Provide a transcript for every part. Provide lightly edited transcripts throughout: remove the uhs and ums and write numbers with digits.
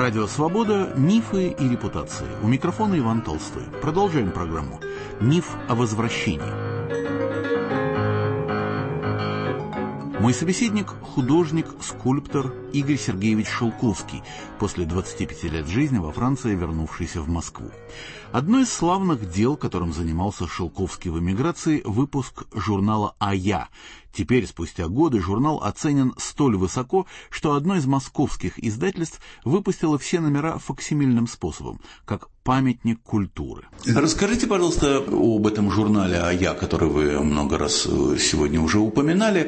Радио «Свобода. Мифы и репутации». У микрофона Иван Толстой. Продолжаем программу. Миф о возвращении. Мой собеседник – художник, скульптор Игорь Сергеевич Шелковский, после 25 лет жизни во Франции, вернувшийся в Москву. Одно из славных дел, которым занимался Шелковский в эмиграции – выпуск журнала «А я». Теперь, спустя годы, журнал оценен столь высоко, что одно из московских издательств выпустило все номера факсимильным способом, как памятник культуры. Расскажите, пожалуйста, об этом журнале «А я», который вы много раз сегодня уже упоминали.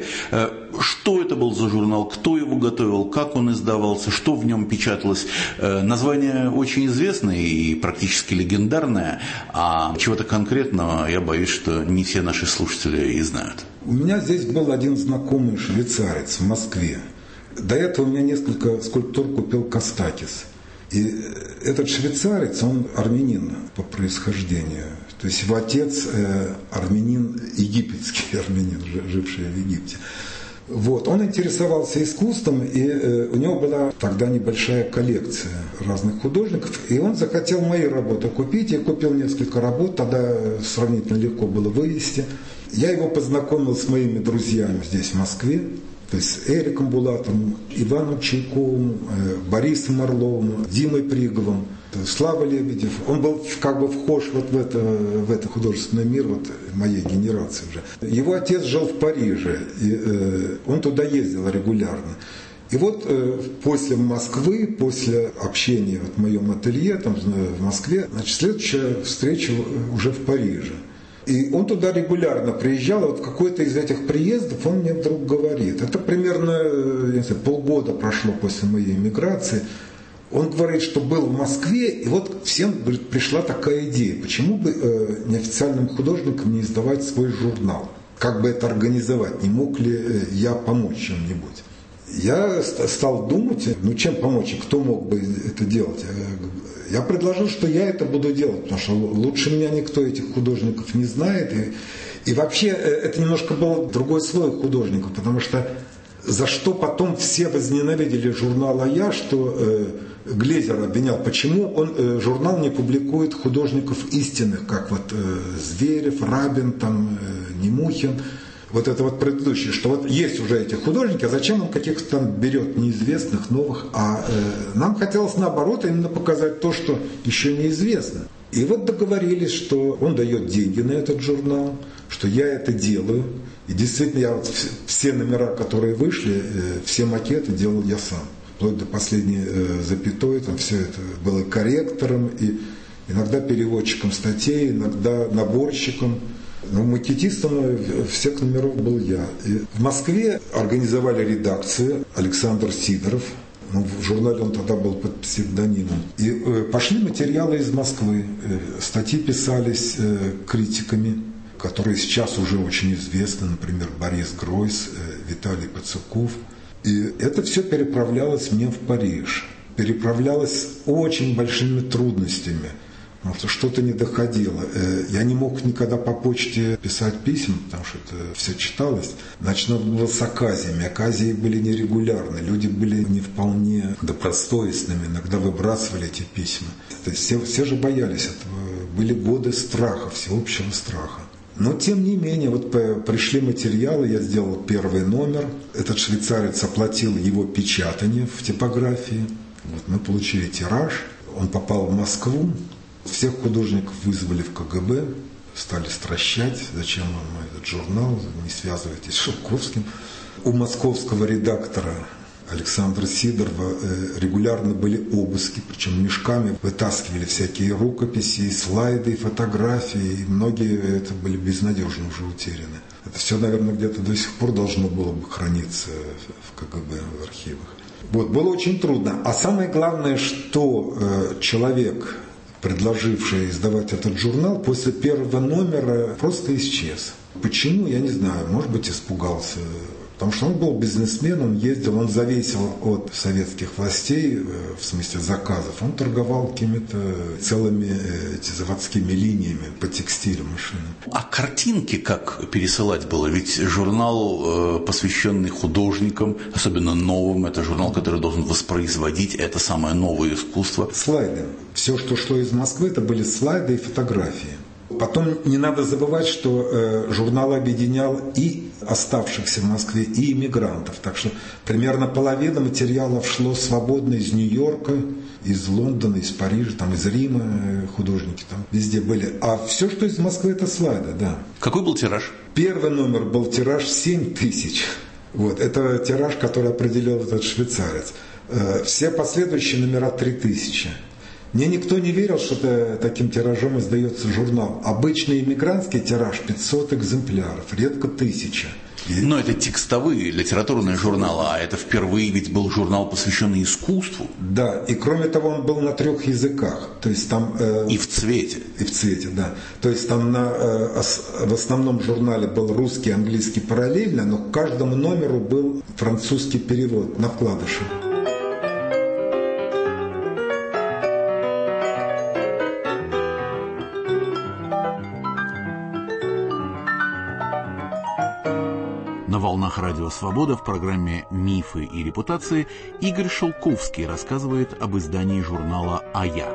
Что это был за журнал, кто его готовил, как он издавался, что в нем печаталось? Название очень известное и практически легендарное, а чего-то конкретного, я боюсь, что не все наши слушатели и знают. У меня здесь был один знакомый швейцарец в Москве. До этого у меня несколько скульптур купил Костакис. И этот швейцарец, он армянин по происхождению. То есть его отец армянин, египетский армянин, живший в Египте. Вот. Он интересовался искусством, и у него была тогда небольшая коллекция разных художников, и он захотел мои работы купить. Я купил несколько работ, тогда сравнительно легко было вывести. Я его познакомил с моими друзьями здесь, в Москве, то есть с Эриком Булатовым, Иваном Чайковым, Борисом Орловым, Димой Приговым, Слава Лебедев. Он был как бы вхож вот в это художественный мир вот моей генерации уже. Его отец жил в Париже, и он туда ездил регулярно. И вот после Москвы, после общения в моем ателье там, в Москве, значит, следующая встреча уже в Париже. И он туда регулярно приезжал, и вот в какой-то из этих приездов он мне вдруг говорит, это примерно, не знаю, полгода прошло после моей эмиграции, он говорит, что был в Москве, и вот всем, говорит, пришла такая идея, почему бы неофициальным художникам не издавать свой журнал, как бы это организовать, не мог ли я помочь чем-нибудь. Я стал думать, чем помочь, и кто мог бы это делать. Я предложил, что я это буду делать, потому что лучше меня никто этих художников не знает. И вообще это немножко был другой слой художников, потому что за что потом все возненавидели журнал «А я», что Глезер обвинял, почему он журнал не публикует художников истинных, как вот Зверев, Рабин, там, Немухин. Вот это вот предыдущее, что вот есть уже эти художники, а зачем он каких-то там берет неизвестных, новых, нам хотелось наоборот именно показать то, что еще неизвестно. И вот договорились, что он дает деньги на этот журнал, что я это делаю. И действительно, я вот все номера, которые вышли, все макеты делал я сам. Вплоть до последней запятой, там все это было корректором, и иногда переводчиком статей, иногда наборщиком. Но макетистом всех номеров был я. И в Москве организовали редакцию Александр Сидоров. В журнале он тогда был под псевдонимом. И пошли материалы из Москвы. Статьи писались критиками, которые сейчас уже очень известны. Например, Борис Гройс, Виталий Пацуков. И это все переправлялось мне в Париж. Переправлялось с очень большими трудностями. Потому что что-то не доходило. Я не мог никогда по почте писать письма, потому что это все читалось. Значит, надо было с оказиями. Оказии были нерегулярны. Люди были не вполне добросовестными. Иногда выбрасывали эти письма. То есть все же боялись этого. Были годы страха, всеобщего страха. Но, тем не менее, вот пришли материалы, я сделал первый номер. Этот швейцарец оплатил его печатание в типографии. Вот мы получили тираж. Он попал в Москву. Всех художников вызвали в КГБ, стали стращать, зачем вам этот журнал, не связывайтесь с Шелковским. У московского редактора Александра Сидорова регулярно были обыски, причем мешками вытаскивали всякие рукописи, слайды, фотографии, и многие это были безнадежно уже утеряны. Это все, наверное, где-то до сих пор должно было бы храниться в КГБ, в архивах. Вот, было очень трудно. А самое главное, что человек, предложивший издавать этот журнал, после первого номера просто исчез. Почему, я не знаю. Может быть, испугался Потому что он был бизнесмен, он ездил, он зависел от советских властей, в смысле заказов. Он торговал какими-то целыми заводскими линиями по текстилю, машинам. А картинки как пересылать было? Ведь журнал, посвященный художникам, особенно новым, это журнал, который должен воспроизводить это самое новое искусство. Слайды. Все, что шло из Москвы, это были слайды и фотографии. Потом не надо забывать, что журнал объединял и оставшихся в Москве, и иммигрантов. Так что примерно половина материалов шло свободно из Нью-Йорка, из Лондона, из Парижа, там, из Рима художники там везде были. А все, что из Москвы, это слайды, да. Какой был тираж? Первый номер был тираж 7000. Вот, это тираж, который определил этот швейцарец. Все последующие номера 3000. Мне никто не верил, что таким тиражом издается журнал. Обычный иммигрантский тираж 500 экземпляров, редко 1000. Но это текстовые литературные журналы, а это впервые ведь был журнал, посвященный искусству. Да, и кроме того, он был на 3 языках. То есть там, и в цвете. И в цвете, да. То есть там в основном журнале был русский, английский параллельно, но к каждому номеру был французский перевод на вкладыше. На волнах Радио Свобода в программе «Мифы и репутации» Игорь Шелковский рассказывает об издании журнала «А-Я».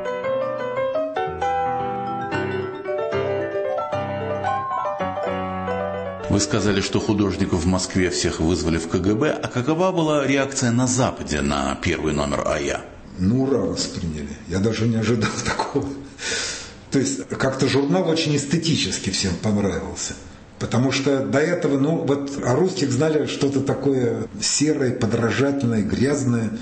Вы сказали, что художников в Москве всех вызвали в КГБ. А какова была реакция на Западе на первый номер «А-Я»? Ну, ура, восприняли. Я даже не ожидал такого. То есть как-то журнал очень эстетически всем понравился. Потому что до этого, о русских знали что-то такое серое, подражательное, грязное,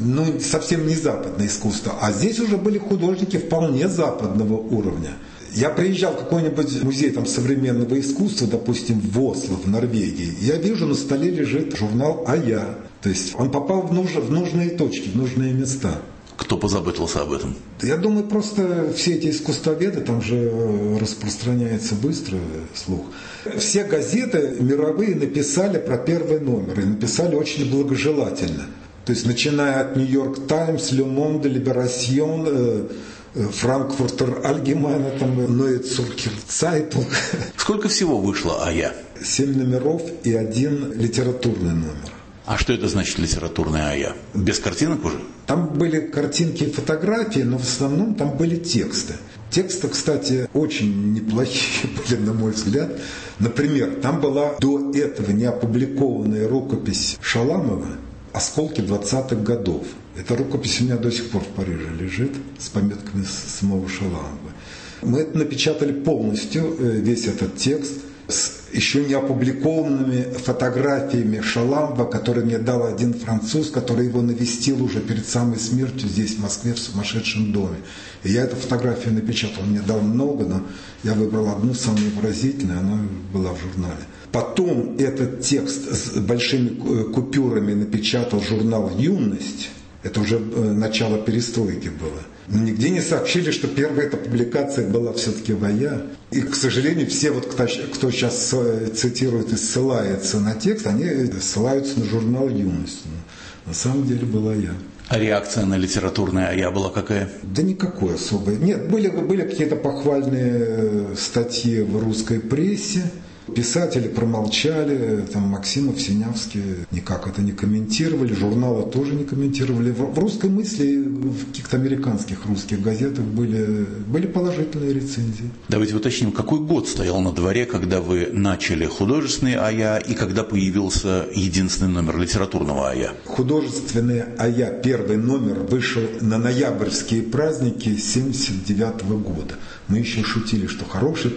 совсем не западное искусство. А здесь уже были художники вполне западного уровня. Я приезжал в какой-нибудь музей современного искусства, допустим, в Осло, в Норвегии. Я вижу, на столе лежит журнал «А-Я». То есть он попал в нужные точки, в нужные места. Кто позаботился об этом? Я думаю, просто все эти искусствоведы, там же распространяется быстро слух. Все газеты мировые написали про первый номер, и написали очень благожелательно. То есть, начиная от «Нью-Йорк Таймс», «Ле Monde», «Либерасьон», «Франкфуртер Альгемайне», «Neue Zürcher Zeitung». Сколько всего вышло «А-Я»? 7 номеров и 1 литературный номер. А что это значит литературное «А-Я»? Без картинок уже? Там были картинки и фотографии, но в основном там были тексты. Тексты, кстати, очень неплохие были, на мой взгляд. Например, там была до этого неопубликованная рукопись Шаламова «Осколки 20-х годов». Эта рукопись у меня до сих пор в Париже лежит с пометками самого Шаламова. Мы это напечатали полностью, весь этот текст, с еще не опубликованными фотографиями Шаламова, который мне дал один француз, который его навестил уже перед самой смертью здесь, в Москве, в сумасшедшем доме. И я эту фотографию напечатал. Он мне дал много, но я выбрал одну, самую выразительную, она была в журнале. Потом этот текст с большими купюрами напечатал журнал «Юность». Это уже начало перестройки было. Но нигде не сообщили, что первая эта публикация была все-таки в «А-Я». И, к сожалению, все, кто сейчас цитирует и ссылается на текст, они ссылаются на журнал «Юность». Но на самом деле была «А-Я». А реакция на литературное «А-Я» была какая? Да никакой особой. Нет, были какие-то похвальные статьи в русской прессе. Писатели промолчали, Максимов, Синявский никак это не комментировали, журналы тоже не комментировали. В «Русской мысли», в каких-то американских русских газетах были положительные рецензии. Давайте уточним, какой год стоял на дворе, когда вы начали художественный «А-Я» и когда появился единственный номер литературного «А-Я»? Художественный «А-Я», первый номер, вышел на ноябрьские праздники 1979 года. Мы еще шутили, что хороший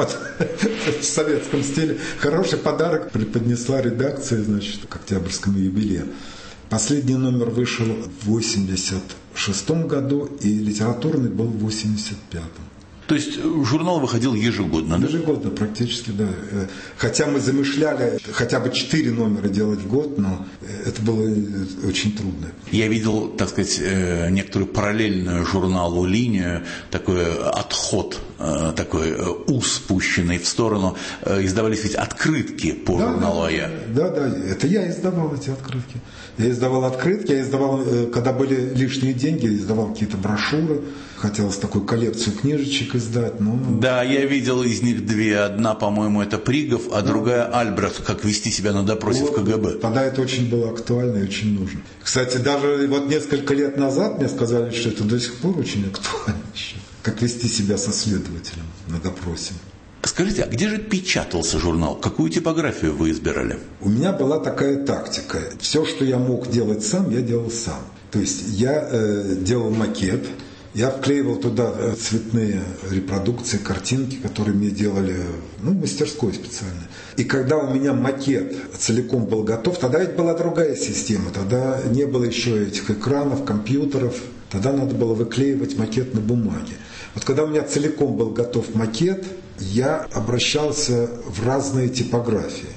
в советском стиле хороший подарок преподнесла редакция, к октябрьскому юбилею. Последний номер вышел в 1986 году, и литературный был в 1985. То есть журнал выходил ежегодно, да? Ежегодно практически, да. Хотя мы замышляли хотя бы 4 номера делать в год, но это было очень трудно. Я видел, некоторую параллельную журналу линию, такой отход такой ус, спущенный в сторону. Издавались ведь открытки по журналу «А-Я». Да, это я издавал эти открытки. Я издавал открытки, когда были лишние деньги, я издавал какие-то брошюры. Хотелось такую коллекцию книжечек издать. Но... Да, я видел из них две. Одна, по-моему, это Пригов, а другая Альбрехт, как вести себя на допросе в КГБ. Тогда это очень было актуально и очень нужно. Кстати, даже вот несколько лет назад мне сказали, что это до сих пор очень актуально еще. Как вести себя со следователем на допросе. Скажите, а где же печатался журнал? Какую типографию вы избирали? У меня была такая тактика. Все, что я мог делать сам, я делал сам. То есть я делал макет, я вклеивал туда цветные репродукции, картинки, которые мне делали в мастерской специально. И когда у меня макет целиком был готов, тогда ведь была другая система. Тогда не было еще этих экранов, компьютеров. Тогда надо было выклеивать макет на бумаге. Вот когда у меня целиком был готов макет, я обращался в разные типографии.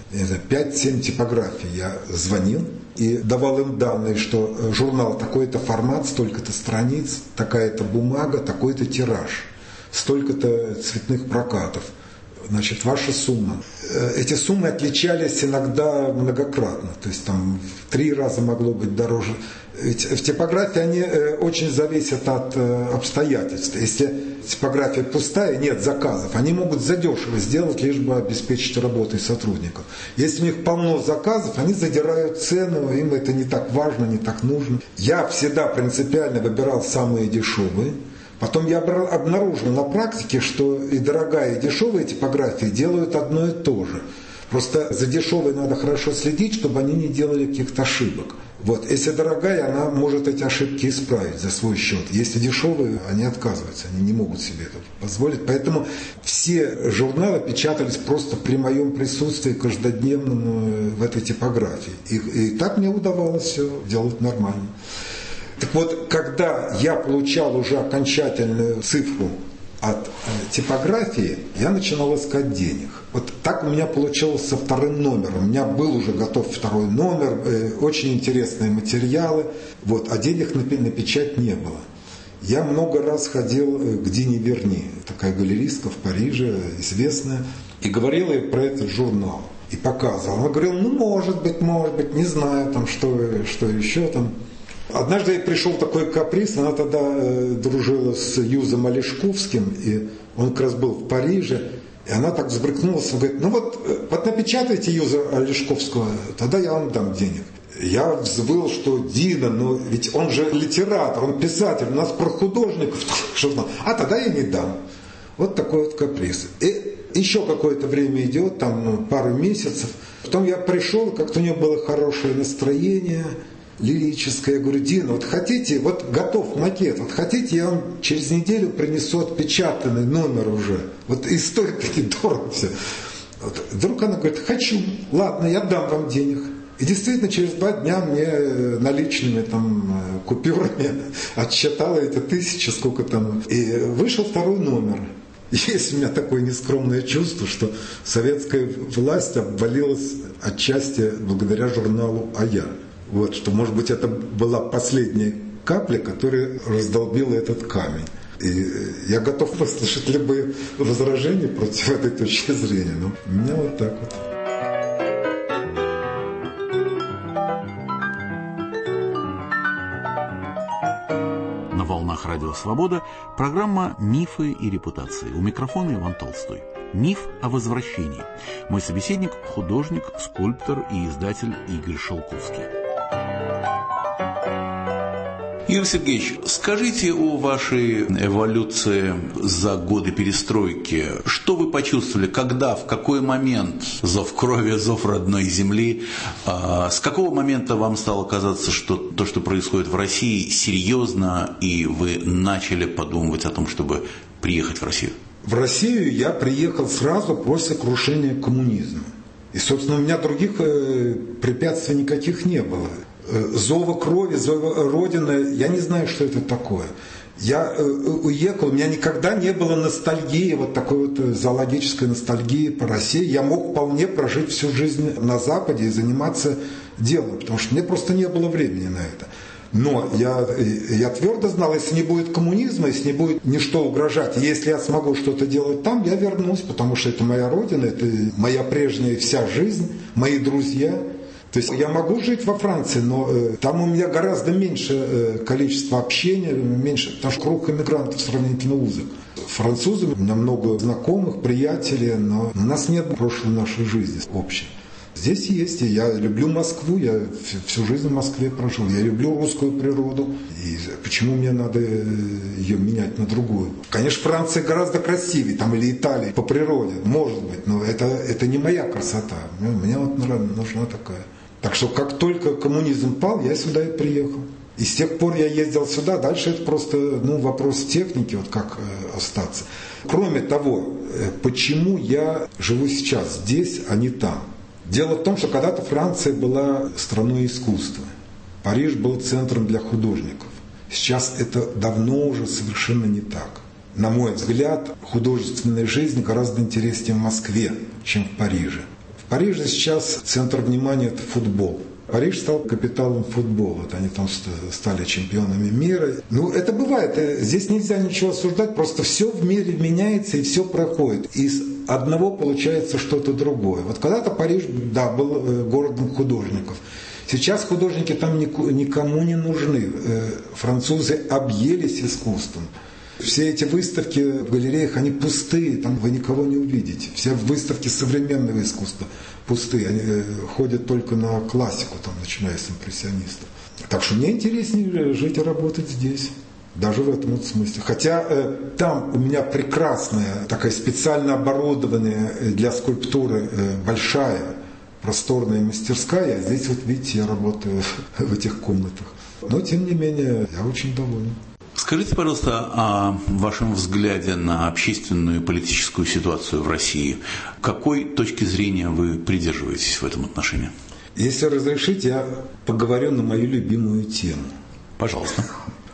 5-7 типографий я звонил и давал им данные, что журнал такой-то формат, столько-то страниц, такая-то бумага, такой-то тираж, столько-то цветных прокатов. Значит, ваша сумма. Эти суммы отличались иногда многократно. То есть там в 3 раза могло быть дороже. Ведь в типографии они очень зависят от обстоятельств. Если типография пустая, нет заказов, они могут задешево сделать, лишь бы обеспечить работой сотрудников. Если у них полно заказов, они задирают цену, им это не так важно, не так нужно. Я всегда принципиально выбирал самые дешевые. Потом я обнаружил на практике, что и дорогая, и дешевая типографии делают одно и то же. Просто за дешевой надо хорошо следить, чтобы они не делали каких-то ошибок. Вот. Если дорогая, она может эти ошибки исправить за свой счет. Если дешевые, они отказываются, они не могут себе это позволить. Поэтому все журналы печатались просто при моем присутствии каждодневном в этой типографии. И так мне удавалось все делать нормально. Так вот, когда я получал уже окончательную цифру от типографии, я начинал искать денег. Вот так у меня получилось со вторым номером. У меня был уже готов второй номер, очень интересные материалы, а денег на печать не было. Я много раз ходил к Дине Верни, такая галеристка в Париже, известная, и говорил ей про этот журнал. И показывал. Она говорила, может быть, не знаю, там, что еще там. Однажды пришел такой каприз, она тогда дружила с Юзом Олешковским, и он как раз был в Париже, и она так взбрыкнулась, говорит, вот напечатайте Юза Олешковского, тогда я вам дам денег. Я взвыл, что Дина, ведь он же литератор, он писатель, у нас про художников журнал, тогда я не дам. Вот такой вот каприз. И еще какое-то время идет, там пару месяцев, потом я пришел, как-то у нее было хорошее настроение, лирическое. Я говорю, Дина, хотите, готов макет, хотите, я вам через неделю принесу отпечатанный номер уже. И стоит недорого все. Вдруг она говорит, хочу, ладно, я дам вам денег. И действительно, через 2 дня мне наличными купюрами отсчитала эти 1000, сколько там. И вышел второй номер. Есть у меня такое нескромное чувство, что советская власть обвалилась отчасти благодаря журналу «А-Я». Что, может быть, это была последняя капля, которая раздолбила этот камень. И я готов выслушать любые возражения против этой точки зрения. Но у меня вот так вот. На волнах Радио Свобода программа «Мифы и репутации». У микрофона Иван Толстой. Миф о возвращении. Мой собеседник – художник, скульптор и издатель Игорь Шелковский. Игорь Сергеевич, скажите о вашей эволюции за годы перестройки. Что вы почувствовали, когда, в какой момент зов крови, зов родной земли, с какого момента вам стало казаться, что то, что происходит в России, серьезно, и вы начали подумывать о том, чтобы приехать в Россию? В Россию я приехал сразу после крушения коммунизма. И, собственно, у меня других препятствий никаких не было. Зова крови, зова Родины, я не знаю, что это такое. Я уехал, у меня никогда не было ностальгии, такой зоологической ностальгии по России. Я мог вполне прожить всю жизнь на Западе и заниматься делом, потому что мне просто не было времени на это. Но я твердо знал, если не будет коммунизма, если не будет ничто угрожать, если я смогу что-то делать там, я вернусь, потому что это моя родина, это моя прежняя вся жизнь, мои друзья. То есть я могу жить во Франции, но там у меня гораздо меньше количество общения, меньше, потому что круг иммигрантов сравнительно узок. Французы, у меня много знакомых, приятелей, но у нас нет прошлой нашей жизни общей. Здесь есть, и я люблю Москву, я всю жизнь в Москве прожил, я люблю русскую природу, и почему мне надо ее менять на другую? Конечно, Франция гораздо красивее, там, или Италия по природе, может быть, но это не моя красота, мне вот нужна такая. Так что как только коммунизм пал, я сюда и приехал. И с тех пор я ездил сюда, дальше это просто вопрос техники, вот как остаться. Кроме того, почему я живу сейчас здесь, а не там? Дело в том, что когда-то Франция была страной искусства. Париж был центром для художников. Сейчас это давно уже совершенно не так. На мой взгляд, художественная жизнь гораздо интереснее в Москве, чем в Париже. В Париже сейчас центр внимания – это футбол. Париж стал капиталом футбола. Вот они там стали чемпионами мира. Это бывает. Здесь нельзя ничего осуждать. Просто все в мире меняется и все проходит. Из одного получается что-то другое. Вот когда-то Париж, был городом художников. Сейчас художники там никому не нужны. Французы объелись искусством. Все эти выставки в галереях, они пустые, там вы никого не увидите. Все выставки современного искусства пустые, они ходят только на классику, там, начиная с импрессионистов. Так что мне интереснее жить и работать здесь, даже в этом смысле. Хотя там у меня прекрасная, такая специально оборудованная для скульптуры большая, просторная мастерская, а здесь, вот видите, я работаю в этих комнатах. Но, тем не менее, я очень доволен. Скажите, пожалуйста, о вашем взгляде на общественную и политическую ситуацию в России. Какой точки зрения вы придерживаетесь в этом отношении? Если разрешите, я поговорю на мою любимую тему. Пожалуйста.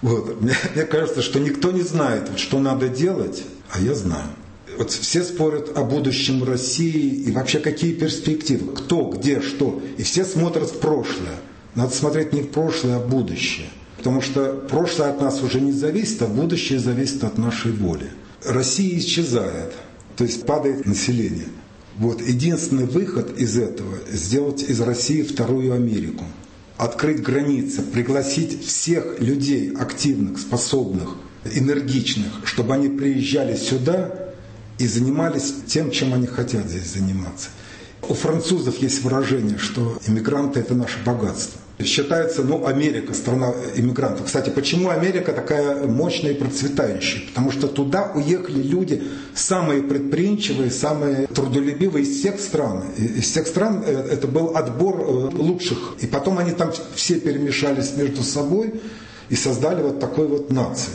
Мне кажется, что никто не знает, что надо делать, а я знаю. Вот все спорят о будущем России и вообще какие перспективы, кто, где, что. И все смотрят в прошлое. Надо смотреть не в прошлое, а в будущее. Потому что прошлое от нас уже не зависит, а будущее зависит от нашей воли. Россия исчезает, то есть падает население. Единственный выход из этого – сделать из России вторую Америку. Открыть границы, пригласить всех людей активных, способных, энергичных, чтобы они приезжали сюда и занимались тем, чем они хотят здесь заниматься. У французов есть выражение, что иммигранты – это наше богатство. Считается, Америка, страна иммигрантов. Кстати, почему Америка такая мощная и процветающая? Потому что туда уехали люди самые предприимчивые, самые трудолюбивые из всех стран. Из всех стран это был отбор лучших. И потом они там все перемешались между собой и создали вот такой вот нацию.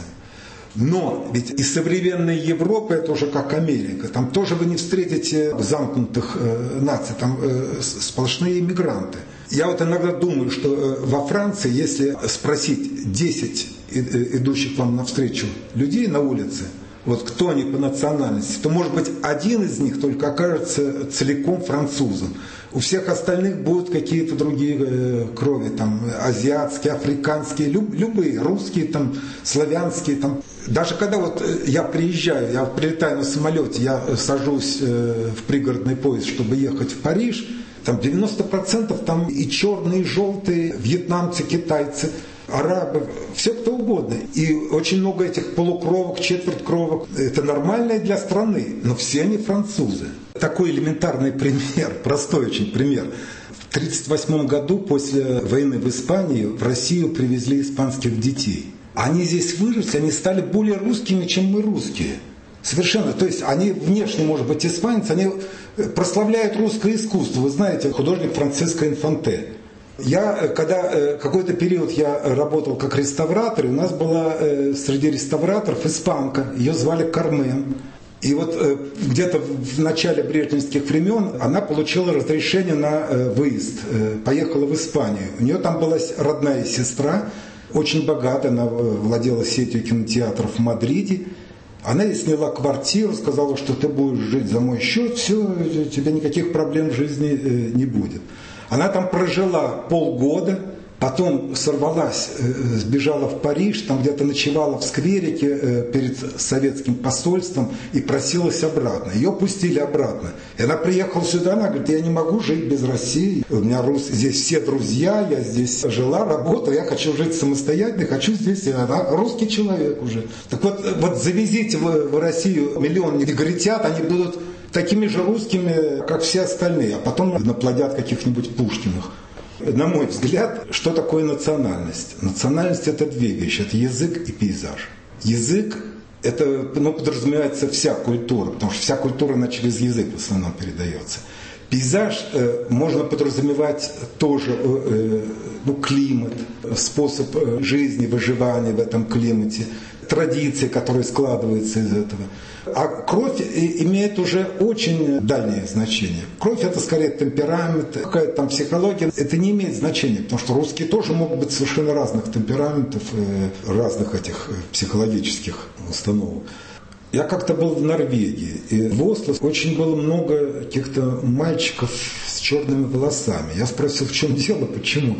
Но ведь и современная Европа это уже как Америка. Там тоже вы не встретите замкнутых наций, там сплошные иммигранты. Я иногда думаю, что во Франции, если спросить 10 идущих вам навстречу людей на улице, кто они по национальности, то, может быть, один из них только окажется целиком французом. У всех остальных будут какие-то другие крови, там, азиатские, африканские, любые, русские, там, славянские. Там. Даже когда я приезжаю, я прилетаю на самолете, я сажусь в пригородный поезд, чтобы ехать в Париж, там 90% там и черные, и желтые, вьетнамцы, китайцы, арабы, все кто угодно. И очень много этих полукровок, четверткровок. Это нормально для страны, но все они французы. Такой элементарный пример, простой очень пример. В 1938 году после войны в Испании в Россию привезли испанских детей. Они здесь выросли, они стали более русскими, чем мы русские. Совершенно. То есть они внешне, может быть, испанцы, они прославляют русское искусство. Вы знаете, художник Франциско Инфанте. Когда какой-то период я работал как реставратор, у нас была среди реставраторов испанка, ее звали Кармен. И где-то в начале брежневских времен она получила разрешение на выезд, поехала в Испанию. У нее там была родная сестра, очень богатая, она владела сетью кинотеатров в Мадриде. Она ей сняла квартиру, сказала, что ты будешь жить за мой счет, все, у тебя никаких проблем в жизни не будет. Она там прожила полгода, Потом сорвалась, сбежала в Париж, там где-то ночевала в скверике перед советским посольством и просилась обратно. Ее пустили обратно. И она приехала сюда, она говорит: я не могу жить без России. У меня здесь все друзья, я здесь жила, работала, я хочу жить самостоятельно, хочу здесь. Она русский человек уже. Так вот завезите в Россию миллион негритят, они будут такими же русскими, как все остальные, а потом наплодят каких-нибудь Пушкиных. На мой взгляд, что такое национальность? Национальность – это две вещи. Это язык и пейзаж. Язык – это подразумевается вся культура, потому что вся культура, она через язык в основном передается. Пейзаж можно подразумевать тоже климат, способ жизни, выживания в этом климате, традиции, которые складываются из этого. А кровь имеет уже очень дальнее значение. Кровь – это скорее темперамент, какая-то там психология. Это не имеет значения, потому что русские тоже могут быть совершенно разных темпераментов, разных этих психологических установок. Я как-то был в Норвегии, и в Осло очень было много каких-то мальчиков с черными волосами. Я спросил, в чем дело, почему.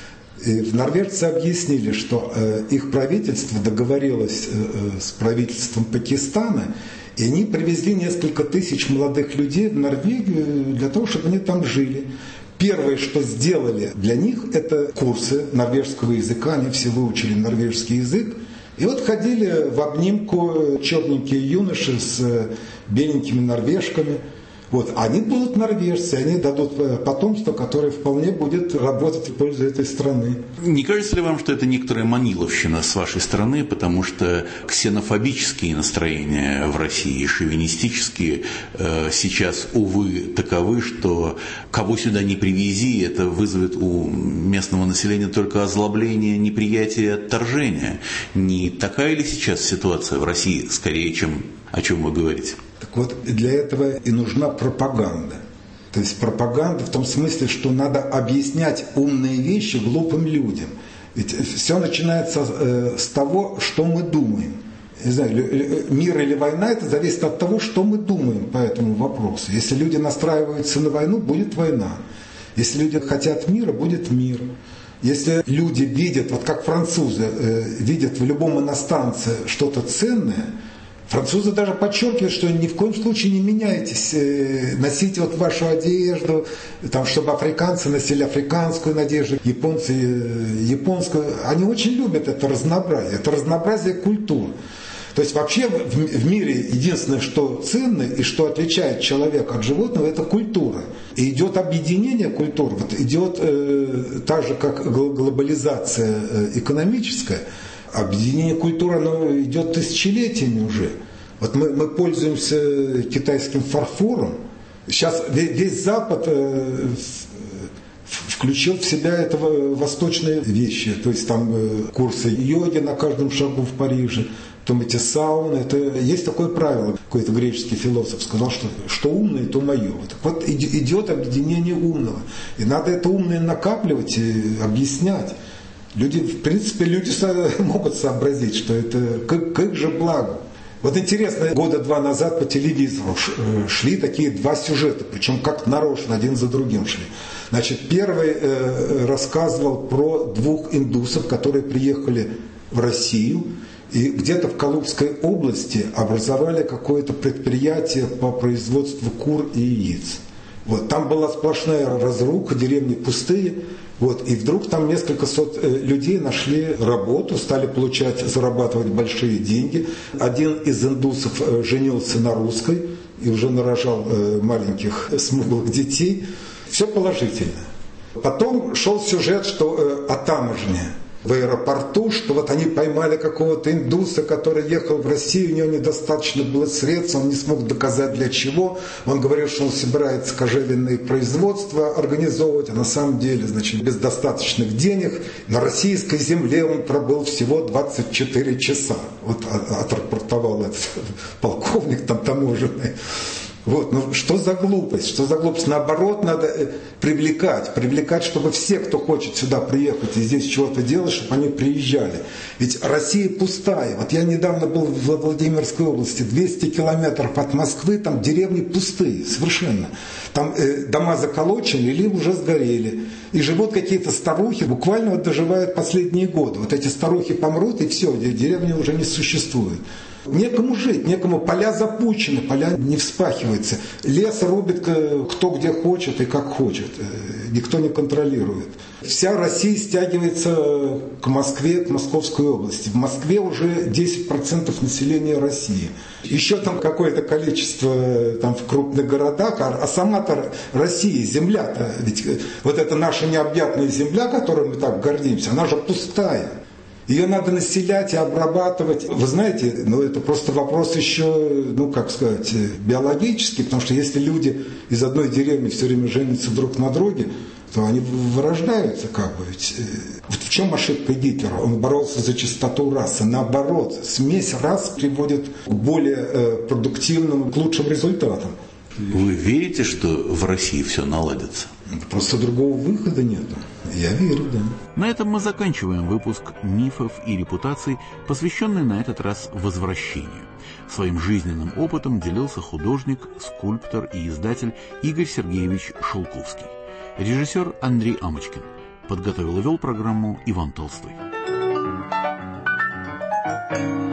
И норвежцы объяснили, что их правительство договорилось с правительством Пакистана, и они привезли несколько тысяч молодых людей в Норвегию для того, чтобы они там жили. Первое, что сделали для них, это курсы норвежского языка, они все выучили норвежский язык. И вот ходили в обнимку черненькие юноши с беленькими норвежками. Вот. Они будут норвежцы, они дадут потомство, которое вполне будет работать в пользу этой страны. Не кажется ли вам, что это некоторая маниловщина с вашей стороны, потому что ксенофобические настроения в России, шовинистические, сейчас, увы, таковы, что кого сюда не привези, это вызовет у местного населения только озлобление, неприятие, отторжение. Не такая ли сейчас ситуация в России, скорее, чем о чем вы говорите? Так вот, для этого и нужна пропаганда. То есть пропаганда в том смысле, что надо объяснять умные вещи глупым людям. Ведь все начинается с того, что мы думаем. Не знаю, мир или война, это зависит от того, что мы думаем по этому вопросу. Если люди настраиваются на войну, будет война. Если люди хотят мира, будет мир. Если люди видят, вот как французы видят в любом иностранце что-то ценное, французы даже подчеркивают, что ни в коем случае не меняйтесь, носите вот вашу одежду, там, чтобы африканцы носили африканскую одежду, японцы японскую. Они очень любят это разнообразие культур. То есть вообще в мире единственное, что ценно и что отличает человека от животного, это культура. И идет объединение культур, вот идет так же, как глобализация экономическая, объединение культуры, оно идет тысячелетиями уже. Вот мы пользуемся китайским фарфором. Сейчас весь Запад включил в себя это восточные вещи. То есть там курсы йоги на каждом шагу в Париже, потом эти сауны. Это есть такое правило. Какой-то греческий философ сказал, что умное, то мое. Вот идет объединение умного. И надо это умное накапливать и объяснять. Люди, в принципе, люди могут сообразить, что это как же благо. Вот интересно, года 2 назад по телевизору шли такие 2 сюжета, причем как нарочно, один за другим шли. Значит, первый рассказывал про 2 индусов, которые приехали в Россию и где-то в Калужской области образовали какое-то предприятие по производству кур и яиц. Вот, там была сплошная разруха, деревни пустые. Вот, и вдруг там несколько сот людей нашли работу, стали зарабатывать большие деньги. Один из индусов женился на русской и уже нарожал маленьких смуглых детей. Все положительно. Потом шел сюжет, что о таможне в аэропорту, что вот они поймали какого-то индуса, который ехал в Россию, у него недостаточно было средств, он не смог доказать для чего. Он говорил, что он собирается кожевенные производства организовывать, а на самом деле, значит, без достаточных денег на российской земле он пробыл всего 24 часа. Вот отрапортовал этот полковник там таможенный. Вот, ну что за глупость? Что за глупость? Наоборот, надо привлекать, чтобы все, кто хочет сюда приехать и здесь чего-то делать, чтобы они приезжали. Ведь Россия пустая. Вот я недавно был в Владимирской области, 200 километров от Москвы, там деревни пустые, совершенно. Там дома заколочены или уже сгорели. И живут какие-то старухи, буквально вот доживают последние годы. Вот эти старухи помрут, и все, деревни уже не существует. Некому жить, некому, поля запущены, поля не вспахиваются. Лес рубит кто где хочет и как хочет. Никто не контролирует. Вся Россия стягивается к Москве, к Московской области. В Москве уже 10% населения России. Еще там какое-то количество там, в крупных городах, а сама-то Россия, земля-то, ведь вот эта наша необъятная земля, которой мы так гордимся, она же пустая. Ее надо населять и обрабатывать. Вы знаете, это просто вопрос еще, биологический, потому что если люди из одной деревни все время женятся друг на друге, то они вырождаются Ведь вот в чем ошибка Гитлера? Он боролся за чистоту расы. Наоборот, смесь рас приводит к более продуктивным, к лучшим результатам. Вы верите, что в России все наладится? Просто другого выхода нет. Я верю, да. На этом мы заканчиваем выпуск «Мифов и репутаций», посвященный на этот раз возвращению. Своим жизненным опытом делился художник, скульптор и издатель Игорь Сергеевич Шелковский. Режиссер Андрей Амочкин. Подготовил и вел программу Иван Толстой.